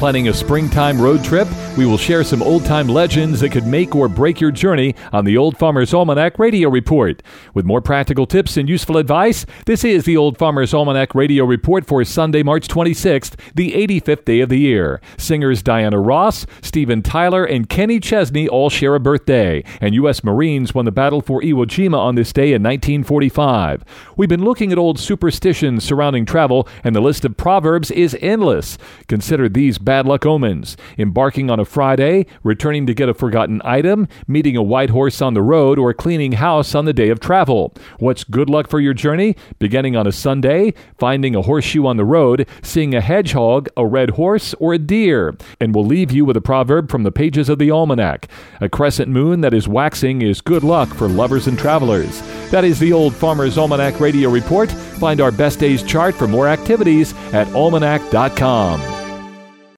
Planning a springtime road trip? We will share some old-time legends that could make or break your journey on the Old Farmer's Almanac Radio Report. With more practical tips and useful advice, this is the Old Farmer's Almanac Radio Report for Sunday, March 26th, the 85th day of the year. Singers Diana Ross, Steven Tyler, and Kenny Chesney all share a birthday, and U.S. Marines won the battle for Iwo Jima on this day in 1945. We've been looking at old superstitions surrounding travel, and the list of proverbs is endless. Consider these bad luck omens: embarking on a Friday, returning to get a forgotten item, meeting a white horse on the road, or cleaning house on the day of travel. What's good luck for your journey? Beginning on a Sunday, finding a horseshoe on the road, seeing a hedgehog, a red horse, or a deer. And we'll leave you with a proverb from the pages of the almanac. A crescent moon that is waxing is good luck for lovers and travelers. That is the Old Farmer's Almanac Radio Report. Find our best days chart for more activities at almanac.com.